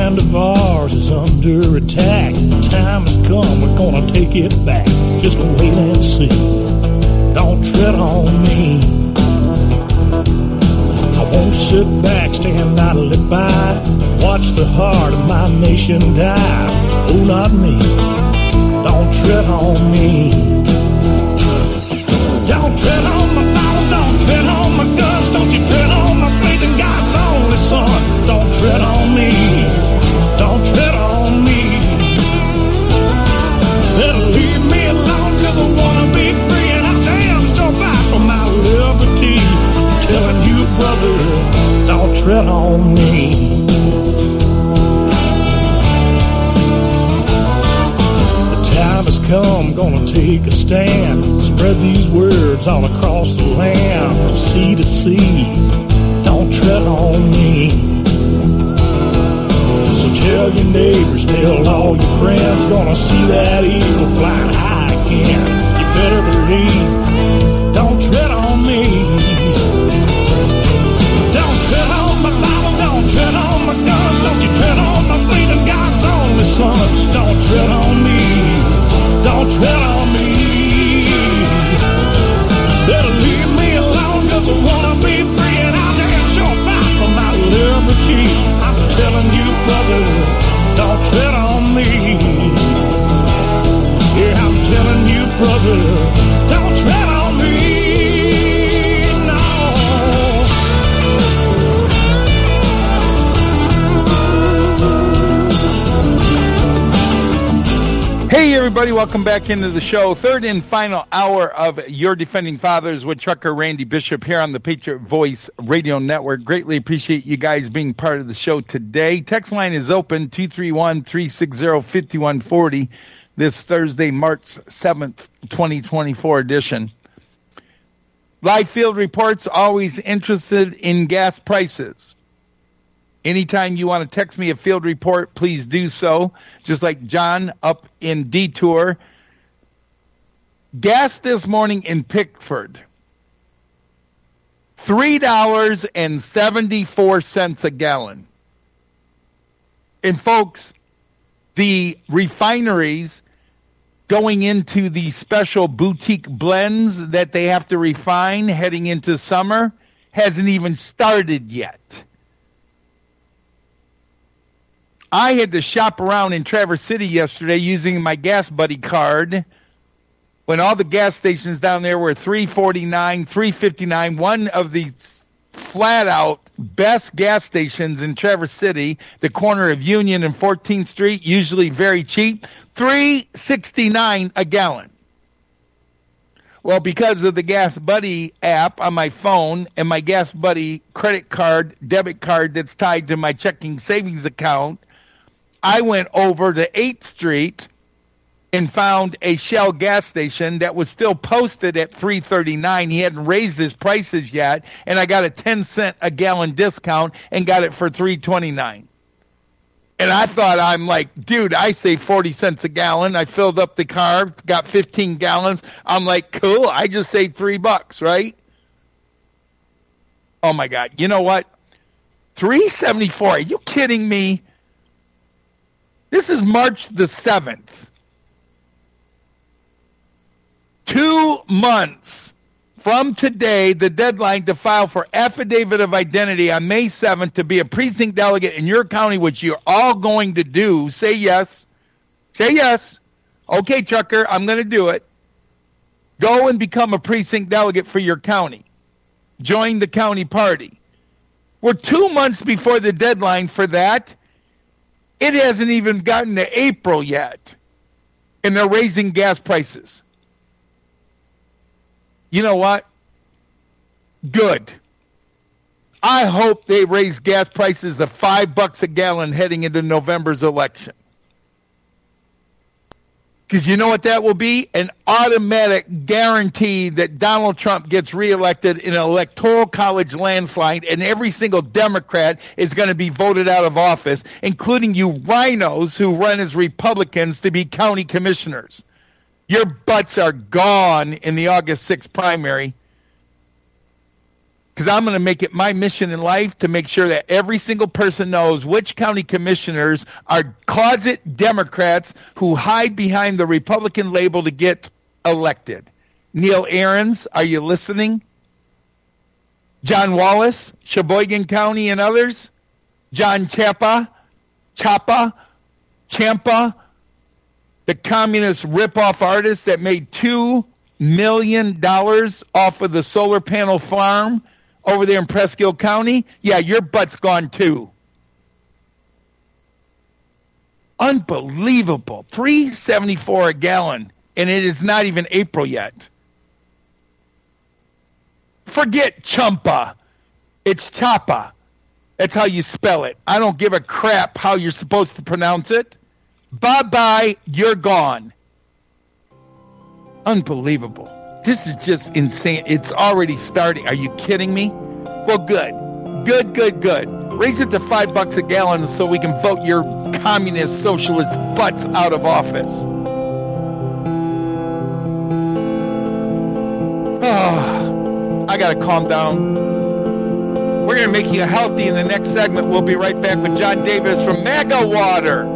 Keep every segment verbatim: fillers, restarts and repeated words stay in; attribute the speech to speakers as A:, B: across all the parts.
A: land of ours is under attack. The time has come, we're gonna take it back. Just wait and see. Don't tread on me. I won't sit back, stand idly by, watch the heart of my nation die. Oh, not me. Don't tread on me. Don't tread on my Bible, don't tread on my guns, don't you tread on my faith in God's only Son. Don't tread on me, don't tread on me. Better leave me alone, cause I wanna be free, and I damn sure fight for my liberty. I'm telling you, brother, don't tread on me. Time has come, gonna take a stand. Spread these words all across the land, from sea to sea. Don't tread on me. So tell your neighbors, tell all your friends, gonna see that eagle flying high again. You better believe, don't tread on me. Don't tread on my Bible, don't tread on my guns, don't you tread on my faith in God's only Son. Don't tread on me. Don't tread on me. Better leave me alone, cause I wanna be free, and I'll damn sure fight for my liberty. I'm telling you, brother, don't tread on me. Yeah, I'm telling you, brother, don't tread on me.
B: Hey, everybody, welcome back into the show. Third and final hour of Your Defending Fathers with Trucker Randy Bishop here on the Patriot Voice Radio Network. Greatly appreciate you guys being part of the show today. Text line is open, two three one, three six zero, five one four zero, this Thursday, March seventh, twenty twenty-four edition. Live field reports, always interested in gas prices. Anytime you want to text me a field report, please do so. Just like John up in Detour. Gas this morning in Pickford, three dollars and seventy-four cents a gallon. And folks, the refineries going into the special boutique blends that they have to refine heading into summer hasn't even started yet. I had to shop around in Traverse City yesterday using my Gas Buddy card when all the gas stations down there were three forty-nine, three fifty-nine. One of the flat-out best gas stations in Traverse City, the corner of Union and fourteenth Street, usually very cheap, three sixty-nine a gallon. Well, because of the Gas Buddy app on my phone and my Gas Buddy credit card, debit card that's tied to my checking savings account, I went over to eighth Street and found a Shell gas station that was still posted at three thirty-nine. He hadn't raised his prices yet, and I got a ten cent a gallon discount and got it for three twenty-nine. And I thought, I'm like, dude, I saved forty cents a gallon. I filled up the car, got fifteen gallons. I'm like, cool, I just saved three bucks, right? Oh, my God. You know what? three seventy-four. Are you kidding me? This is March the seventh. Two months from today, the deadline to file for affidavit of identity on May seventh to be a precinct delegate in your county, which you're all going to do. Say yes. Say yes. Okay, Trucker, I'm going to do it. Go and become a precinct delegate for your county. Join the county party. We're two months before the deadline for that. It hasn't even gotten to April yet, and they're raising gas prices. You know what? Good. I hope they raise gas prices to five bucks a gallon heading into November's election. Because you know what that will be? An automatic guarantee that Donald Trump gets reelected in an electoral college landslide, and every single Democrat is going to be voted out of office, including you rhinos who run as Republicans to be county commissioners. Your butts are gone in the August sixth primary. because I'm going to make it my mission in life to make sure that every single person knows which county commissioners are closet Democrats who hide behind the Republican label to get elected. Neil Ahrens, are you listening? John Wallace, Sheboygan County and others. John Chapa, Chapa, Champa, the communist ripoff artist that made two million dollars off of the solar panel farm over there in Presque County. Yeah, your butt's gone too. Unbelievable. three seventy-four a gallon, and it is not even April yet. Forget Champa. It's Chapa. That's how you spell it. I don't give a crap how you're supposed to pronounce it. Bye-bye, you're gone. Unbelievable. This is just insane. It's already starting. Are you kidding me? Well, good. Good, good, good. Raise it to five bucks a gallon so we can vote your communist socialist butts out of office. Oh, I got to calm down. We're going to make you healthy in the next segment. We'll be right back with John Davis from MAGA Water.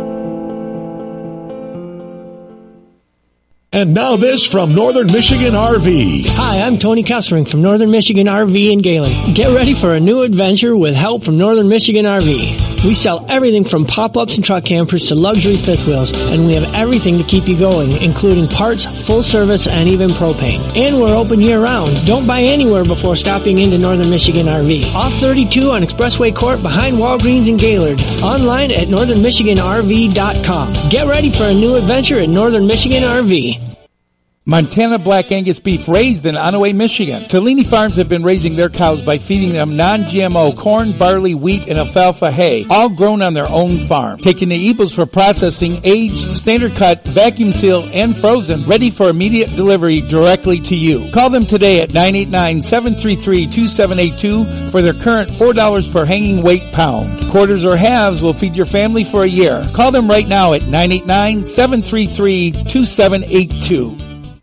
A: And now this from Northern Michigan R V.
C: Hi, I'm Tony Kessering from Northern Michigan R V in Galen. Get ready for a new adventure with help from Northern Michigan R V. We sell everything from pop-ups and truck campers to luxury fifth wheels, and we have everything to keep you going, including parts, full service, and even propane. And we're open year-round. Don't buy anywhere before stopping into Northern Michigan R V. Off thirty-two on Expressway Court behind Walgreens in Gaylord. Online at northern michigan r v dot com. Get ready for a new adventure at Northern Michigan R V.
B: Montana Black Angus beef raised in Onaway, Michigan. Tellini Farms have been raising their cows by feeding them non-G M O corn, barley, wheat, and alfalfa hay, all grown on their own farm. Taking the eagles for processing, aged, standard cut, vacuum sealed, and frozen, ready for immediate delivery directly to you. Call them today at nine eight nine, seven three three, two seven eight two for their current four dollars per hanging weight pound. Quarters or halves will feed your family for a year. Call them right now at nine eight nine, seven three three, two seven eight two.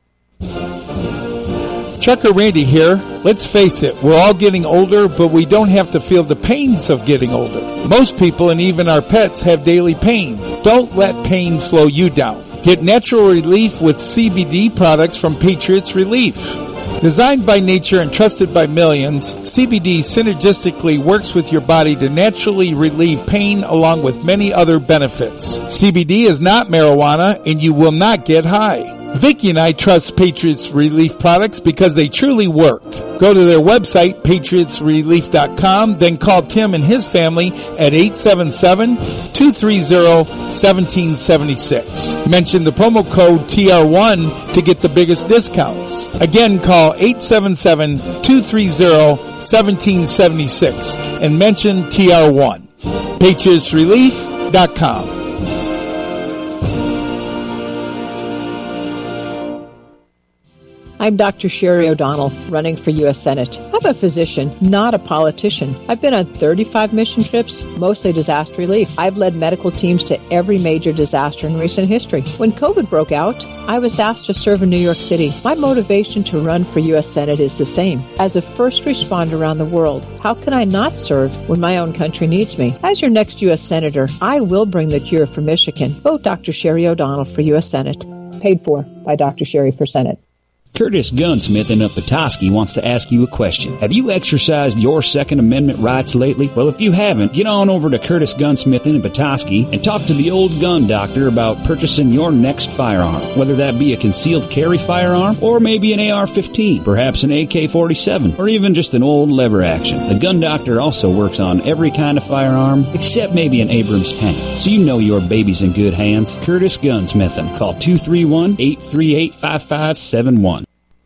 B: Trucker Randy here. Let's face it, we're all getting older, but we don't have to feel the pains of getting older. Most people, and even our pets, have daily pain. Don't let pain slow you down. Get natural relief with C B D products from Patriots Relief. Designed by nature and trusted by millions, C B D synergistically works with your body to naturally relieve pain along with many other benefits. C B D is not marijuana, and you will not get high. Vicki and I trust Patriots Relief products because they truly work. Go to their website, patriots relief dot com, then call Tim and his family at eight seven seven, two three zero, one seven seven six. Mention the promo code T R one to get the biggest discounts. Again, call eight seven seven, two three zero, one seven seven six and mention T R one. patriots relief dot com.
D: I'm Doctor Sherry O'Donnell, running for U S Senate. I'm a physician, not a politician. I've been on thirty-five mission trips, mostly disaster relief. I've led medical teams to every major disaster in recent history. When COVID broke out, I was asked to serve in New York City. My motivation to run for U S Senate is the same. As a first responder around the world, how can I not serve when my own country needs me? As your next U S Senator, I will bring the cure for Michigan. Vote Doctor Sherry O'Donnell for U S Senate. Paid for by Doctor Sherry for Senate.
E: Curtis Gunsmith in Petoskey wants to ask you a question. Have you exercised your Second Amendment rights lately? Well, if you haven't, get on over to Curtis Gunsmith in Petoskey and talk to the old gun doctor about purchasing your next firearm, whether that be a concealed carry firearm or maybe an A R fifteen, perhaps an A K forty-seven, or even just an old lever action. The gun doctor also works on every kind of firearm except maybe an Abrams tank. So you know your baby's in good hands. Curtis Gunsmithin. Call two three one, eight three eight, five five seven one.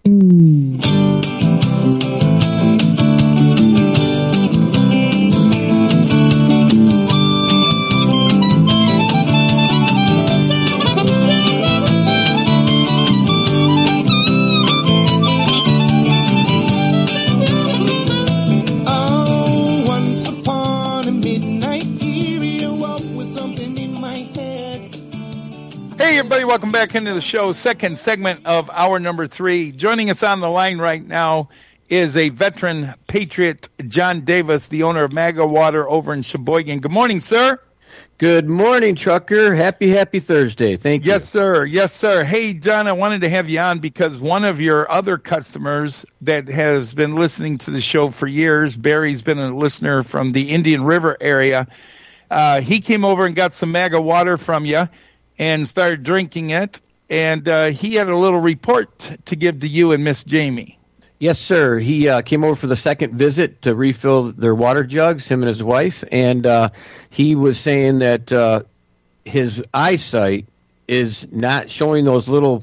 B: Welcome back into the show, second segment of hour number three. Joining us on the line right now is a veteran patriot, John Davis, the owner of Maga Water over in Sheboygan. Good morning, sir.
F: Good morning, Trucker. Happy, happy Thursday. Thank you.
B: Yes, sir. Yes, sir. Hey, John, I wanted to have you on because one of your other customers that has been listening to the show for years, Barry's been a listener from the Indian River area. Uh, he came over and got some Maga water from you and started drinking it. And uh, he had a little report to give to you and Miss Jamie.
F: Yes, sir. He uh, came over for the second visit to refill their water jugs, him and his wife, and uh, he was saying that uh, his eyesight is not showing those little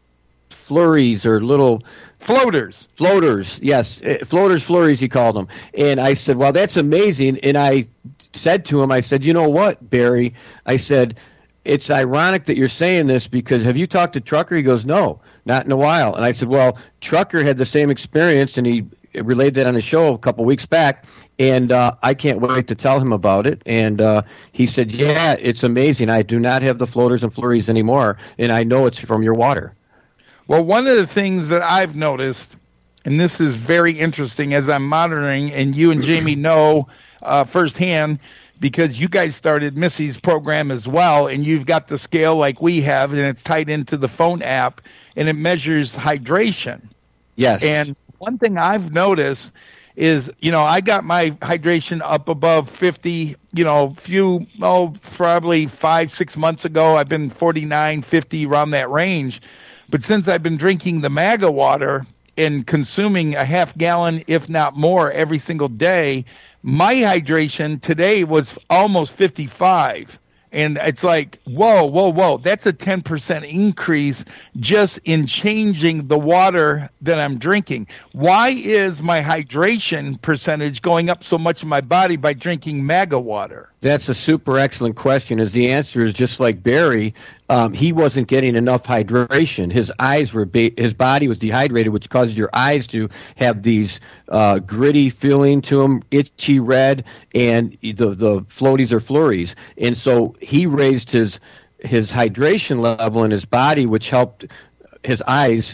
F: flurries or little
B: floaters.
F: Floaters, yes. Floaters, flurries, he called them. And I said, well, that's amazing. And I said to him, I said, you know what, Barry? I said, it's ironic that you're saying this because have you talked to Trucker? He goes, no. Not in a while. And I said, well, Trucker had the same experience, and he relayed that on the show a couple weeks back, and uh, I can't wait to tell him about it. And uh, he said, yeah, it's amazing. I do not have the floaters and flurries anymore, and I know it's from your water.
B: Well, one of the things that I've noticed, and this is very interesting as I'm monitoring, and you and Jamie know uh, firsthand, because you guys started Missy's program as well, and you've got the scale like we have, and it's tied into the phone app, and it measures hydration.
F: Yes.
B: And one thing I've noticed is, you know, I got my hydration up above fifty, you know, few, oh, probably five, six months ago. I've been forty-nine, fifty, around that range. But since I've been drinking the Maga water and consuming a half gallon, if not more, every single day, my hydration today was almost fifty-five. And it's like, whoa, whoa, whoa, that's a ten percent increase just in changing the water that I'm drinking. Why is my hydration percentage going up so much in my body by drinking Maga water?
F: That's a super excellent question. As the answer is just like Barry, um, he wasn't getting enough hydration. His eyes were, ba- his body was dehydrated, which causes your eyes to have these uh, gritty feeling to them, itchy red, and the the floaties or flurries. And so he raised his his hydration level in his body, which helped his eyes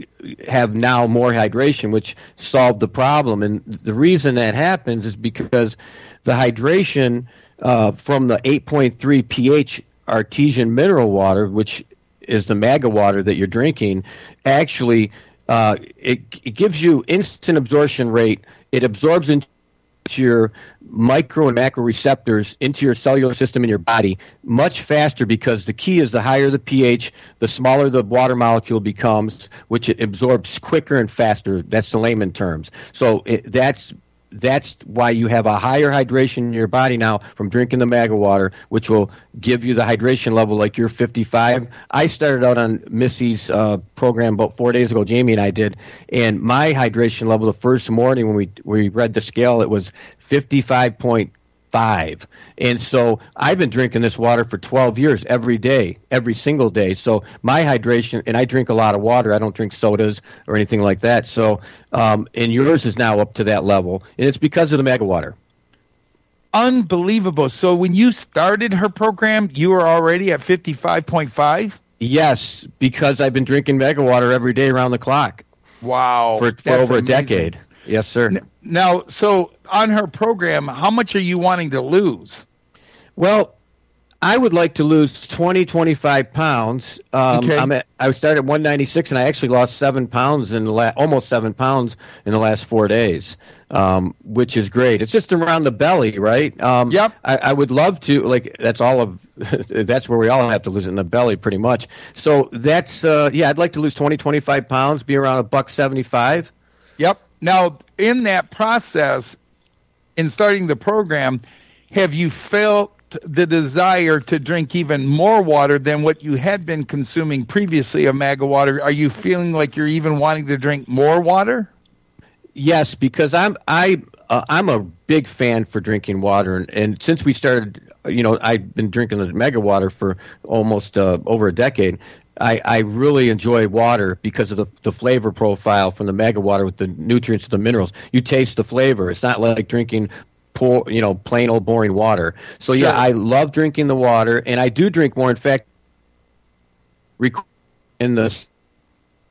F: have now more hydration, which solved the problem. And the reason that happens is because the hydration uh, from the eight point three pH artesian mineral water, which is the Maga water that you're drinking, actually uh, it, it gives you instant absorption rate. It absorbs into your micro and macro receptors into your cellular system in your body much faster, because the key is the higher the pH, the smaller the water molecule becomes, which it absorbs quicker and faster. That's the layman terms. So it, that's that's why you have a higher hydration in your body now from drinking the Maga water, which will give you the hydration level like you're fifty-five. I started out on Missy's uh, program about four days ago, Jamie and I did, and my hydration level the first morning when we we read the scale, it was fifty-five point five. And so I've been drinking this water for twelve years every day, every single day. So my hydration, and I drink a lot of water. I don't drink sodas or anything like that. So, um, and yours is now up to that level, and it's because of the Maga water.
B: Unbelievable. So when you started her program, you were already at fifty-five point five?
F: Yes, because I've been drinking Maga water every day around the clock.
B: Wow.
F: For, for over amazing. a decade. Yes, sir.
B: Now, so on her program, how much are you wanting to lose?
F: Well, I would like to lose twenty, twenty-five pounds. Um,
B: okay.
F: I'm at, I started at one ninety-six, and I actually lost seven pounds in the la- almost seven pounds in the last four days, um, which is great. It's just around the belly, right? Um,
B: yep.
F: I, I would love to, like, that's all of, that's where we all have to lose it, in the belly pretty much. So that's, uh, yeah, I'd like to lose twenty, twenty-five pounds, be around a buck seventy-five.
B: Yep. Now, in that process, in starting the program, have you felt the desire to drink even more water than what you had been consuming previously of Maga water? Are you feeling like you're even wanting to drink more water?
F: Yes, because I'm I uh, I'm a big fan for drinking water, and, and since we started, you know, I've been drinking the Maga water for almost uh, over a decade. I, I really enjoy water because of the, the flavor profile from the Maga water with the nutrients, the minerals. You taste the flavor. It's not like drinking poor, you know, plain old boring water. So yeah, sure. I love drinking the water, and I do drink more. In fact, in the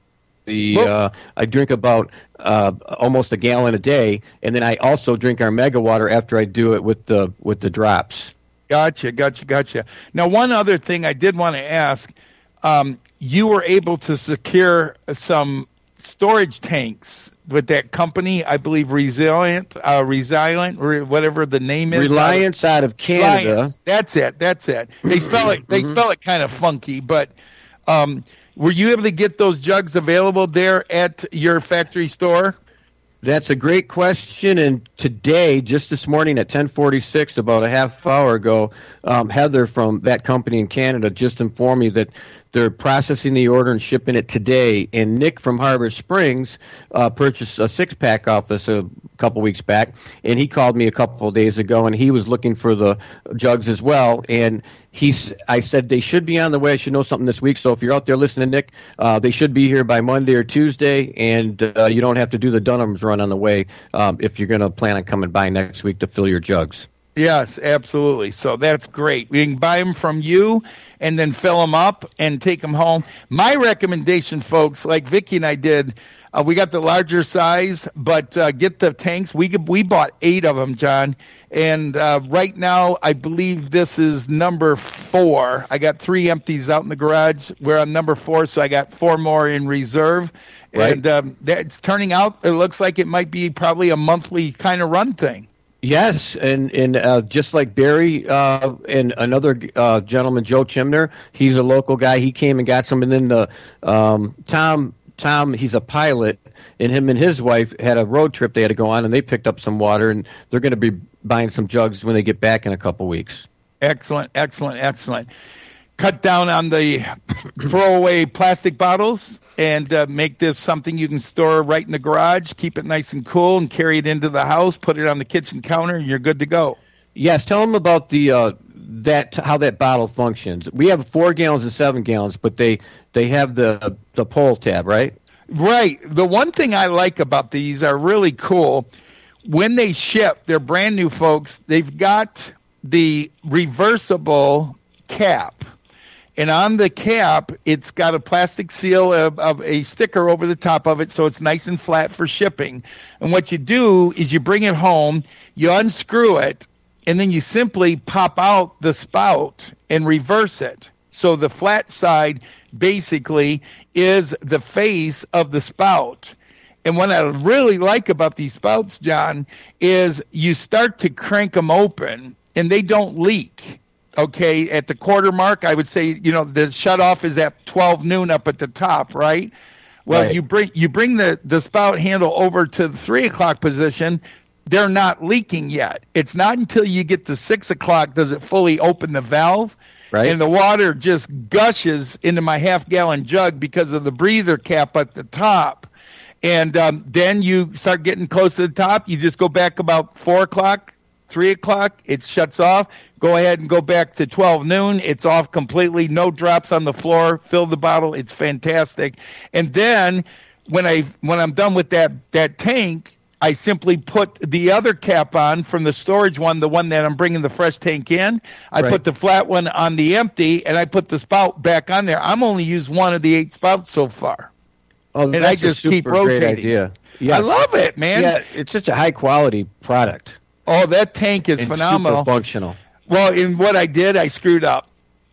F: the uh, I drink about uh, almost a gallon a day, and then I also drink our Mega Water after I do it with the with the drops.
B: Gotcha, gotcha, gotcha. Now, one other thing I did want to ask: um, you were able to secure some storage tanks with that company, I believe, Resilient, uh, Resilient, or whatever the name is.
F: Reliance out of, out of Canada.
B: Reliance. That's it. That's it. They spell it. They mm-hmm. spell it kind of funky, but. Um, Were you able to get those jugs available there at your factory store?
F: That's a great question. And today, just this morning at ten forty-six, about a half hour ago, um, Heather from that company in Canada just informed me that they're processing the order and shipping it today. And Nick from Harbor Springs uh, purchased a six-pack off us a couple weeks back, and he called me a couple of days ago, and he was looking for the jugs as well. And he's, I said they should be on the way. I should know something this week. So if you're out there listening, Nick, uh, they should be here by Monday or Tuesday, and uh, you don't have to do the Dunham's run on the way um, if you're going to plan on coming by next week to fill your jugs.
B: Yes, absolutely. So that's great. We can buy them from you and then fill them up and take them home. My recommendation, folks, like Vicki and I did, uh, we got the larger size, but uh, get the tanks. We we bought eight of them, John. And uh, right now, I believe this is number four. I got three empties out in the garage. We're on number four, so I got four more in reserve. Right. And um, that's turning out, it looks like it might be probably a monthly kind of run thing.
F: Yes, and and uh, just like Barry uh, and another uh, gentleman, Joe Chimner, he's a local guy. He came and got some, and then the um, Tom Tom, he's a pilot, and him and his wife had a road trip they had to go on, and they picked up some water, and they're going to be buying some jugs when they get back in a couple weeks.
B: Excellent, excellent, excellent. Cut down on the throwaway plastic bottles and uh, make this something you can store right in the garage, keep it nice and cool, and carry it into the house, put it on the kitchen counter, and you're good to go.
F: Yes, tell them about the uh, that how that bottle functions. We have four gallons and seven gallons, but they, they have the the pull tab, right?
B: Right. The one thing I like about these are really cool. When they ship, they're brand new, folks. They've got the reversible cap. And on the cap, it's got a plastic seal of, of a sticker over the top of it, so it's nice and flat for shipping. And what you do is you bring it home, you unscrew it, and then you simply pop out the spout and reverse it. So the flat side basically is the face of the spout. And what I really like about these spouts, John, is you start to crank them open, and they don't leak. Okay, at the quarter mark, I would say, you know, the shutoff is at twelve noon up at the top, right? Well,
F: right.
B: you bring you bring the, the spout handle over to the three o'clock position, they're not leaking yet. It's not until you get to six o'clock does it fully open the valve,
F: right?
B: And the water just gushes into my half-gallon jug because of the breather cap at the top. And um, then you start getting close to the top. You just go back about four o'clock, three o'clock, it shuts off. Go ahead and go back to twelve noon. It's off completely. No drops on the floor. Fill the bottle. It's fantastic. And then when I when I'm done with that that tank, I simply put the other cap on from the storage one, the one that I'm bringing the fresh tank in. I
F: right.
B: put the flat one on the empty, and I put the spout back on there. I'm only used one of the eight spouts so far.
F: Oh,
B: and
F: that's
B: I just
F: a super
B: keep rotating.
F: Great idea. Yes.
B: I love it, man.
F: Yeah, it's such a high quality product.
B: Oh, that tank is
F: and
B: phenomenal.
F: Super functional.
B: Well, in what I did, I screwed up.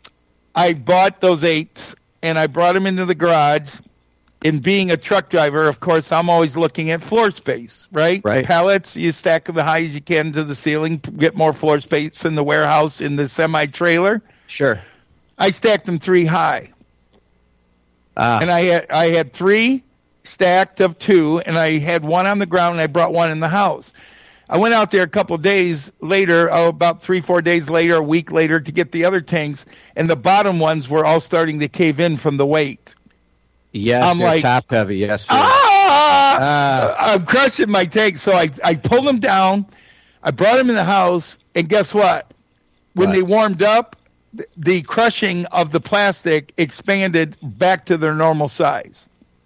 B: I bought those eights, and I brought them into the garage. In being a truck driver, of course, I'm always looking at floor space, right?
F: Right.
B: Pallets, you stack them as high as you can to the ceiling, get more floor space in the warehouse, in the semi-trailer.
F: Sure.
B: I stacked them three high.
F: Ah.
B: And I had I had three stacked of two, and I had one on the ground, and I brought one in the house. I went out there a couple of days later, oh, about three, four days later, a week later, to get the other tanks, and the bottom ones were all starting to cave in from the weight.
F: Yes,
B: I'm
F: they're
B: like,
F: top heavy. Yes, sir.
B: Ah!
F: Ah.
B: I'm crushing my tanks. So I, I pulled them down. I brought them in the house, and guess what? When
F: What?
B: they warmed up, th- the crushing of the plastic expanded back to their normal size.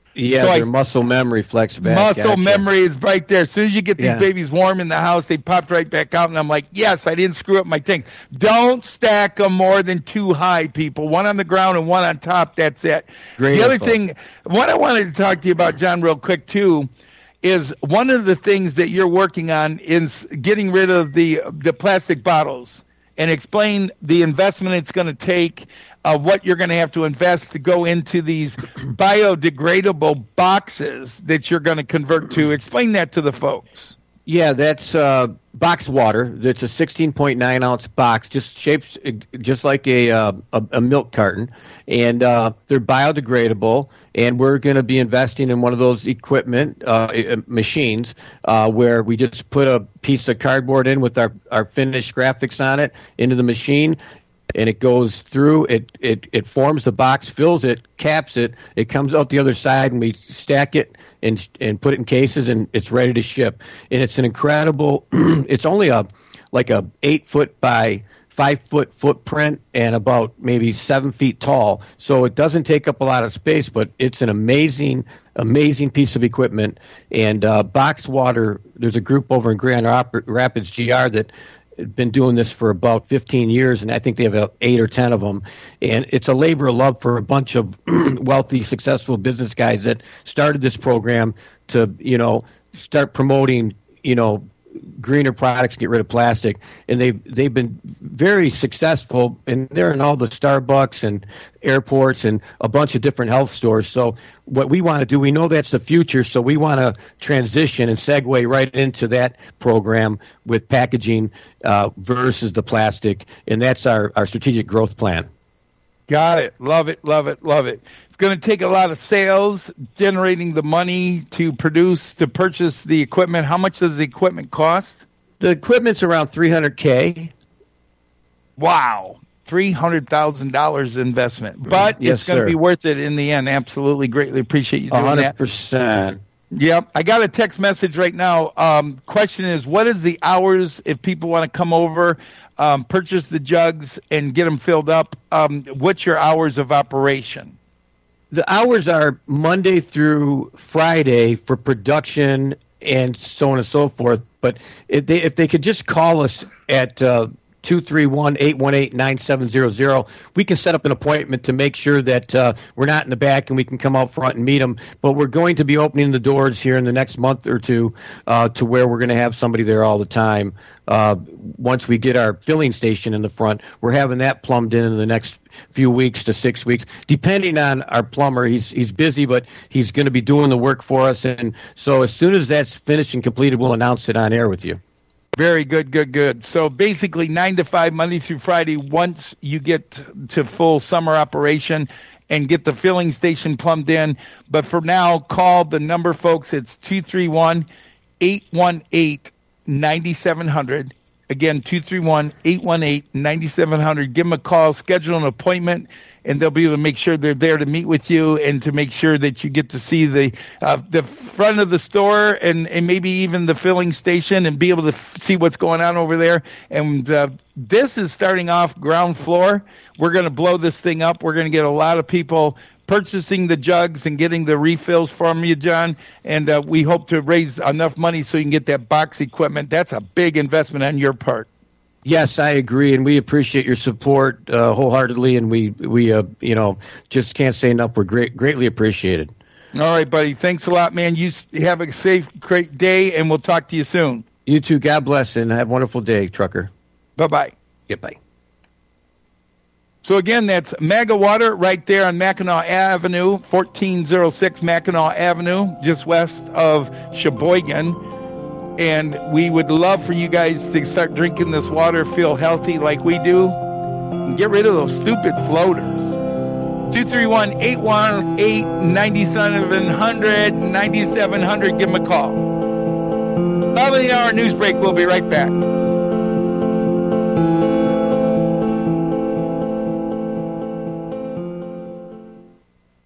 F: Yeah,
B: so
F: their
B: I,
F: muscle memory flex back.
B: Muscle
F: gotcha.
B: memory is right there. As soon as you get these
F: Yeah.
B: babies warm in the house, they popped right back out, and I'm like, yes, I didn't screw up my tank. Don't stack them more than two high, people. One on the ground and one on top. That's it.
F: Great
B: the other
F: info.
B: thing, what I wanted to talk to you about, John, real quick too, is one of the things that you're working on is getting rid of the the plastic bottles, and explain the investment it's going to take, uh, what you're going to have to invest to go into these biodegradable boxes that you're going to convert to. Explain that to the folks.
F: Yeah, that's uh, box water. That's a sixteen point nine ounce box, just shaped just like a uh, a, a milk carton, and uh, they're biodegradable. And we're going to be investing in one of those equipment uh, machines uh, where we just put a piece of cardboard in with our, our finished graphics on it into the machine, and it goes through. It, it it forms the box, fills it, caps it. It comes out the other side, and we stack it and and put it in cases, and it's ready to ship. And it's an incredible. It's only a like a eight foot by five foot footprint and about maybe seven feet tall. So it doesn't take up a lot of space, but it's an amazing, amazing piece of equipment. And uh, Box Water, there's a group over in Grand Rapids, G R, that have been doing this for about fifteen years, and I think they have about eight or ten of them. And it's a labor of love for a bunch of wealthy, successful business guys that started this program to, you know, start promoting, you know, greener products, get rid of plastic, and they've they've been very successful, and they're in all the Starbucks and airports and a bunch of different health stores. So what we want to do, we know that's the future, so we want to transition and segue right into that program with packaging uh, versus the plastic, and that's our, our strategic growth plan.
B: Got it. Love it, love it, love it. It's going to take a lot of sales, generating the money to produce, to purchase the equipment. How much does the equipment cost?
F: The equipment's around three hundred K.
B: Wow. three hundred thousand dollars investment. But
F: Yes,
B: it's going
F: sir.
B: to be worth it in the end. Absolutely. Greatly appreciate you doing
F: one hundred
B: that.
F: percent.
B: Yep. I got a text message right now. Um, question is, what is the hours if people want to come over, um, purchase the jugs, and get them filled up? Um, what's your hours of operation?
F: The hours are Monday through Friday for production and so on and so forth. But if they if they could just call us at uh, two three one, eight one eight, nine seven zero zero, we can set up an appointment to make sure that uh, we're not in the back and we can come out front and meet them. But we're going to be opening the doors here in the next month or two uh, to where we're going to have somebody there all the time. Uh, once we get our filling station in the front, we're having that plumbed in in the next few weeks to six weeks, depending on our plumber. He's he's busy, but he's going to be doing the work for us. And so as soon as that's finished and completed, we'll announce it on air with you.
B: Very good, good, good. So basically nine to five, Monday through Friday, once you get to full summer operation and get the filling station plumbed in. But for now, call the number, folks. It's two three one, eight one eight, nine seven zero zero. Again, two three one, eight one eight, nine seven zero zero. Give them a call, schedule an appointment, and they'll be able to make sure they're there to meet with you and to make sure that you get to see the uh, the front of the store and, and maybe even the filling station and be able to f- see what's going on over there. And uh, this is starting off ground floor. We're going to blow this thing up. We're going to get a lot of people purchasing the jugs and getting the refills from you, John, and uh, we hope to raise enough money so you can get that box equipment. That's a big investment on your part.
F: Yes, I agree, and we appreciate your support uh, wholeheartedly, and we we uh, you know just can't say enough. We're great, greatly appreciated.
B: All right, buddy. Thanks a lot, man. You s- have a safe, great day, and we'll talk to you soon.
F: You too. God bless, and have a wonderful day, trucker.
B: Bye-bye.
F: Goodbye.
B: So, again, that's Mega Water right there on Mackinac Avenue, fourteen oh six Mackinac Avenue, just west of Sheboygan. And we would love for you guys to start drinking this water, feel healthy like we do, and get rid of those stupid floaters. two three one, eight one eight, nine seven zero zero, nine seven zero zero. Give them a call. Top of the hour news break. We'll be right back.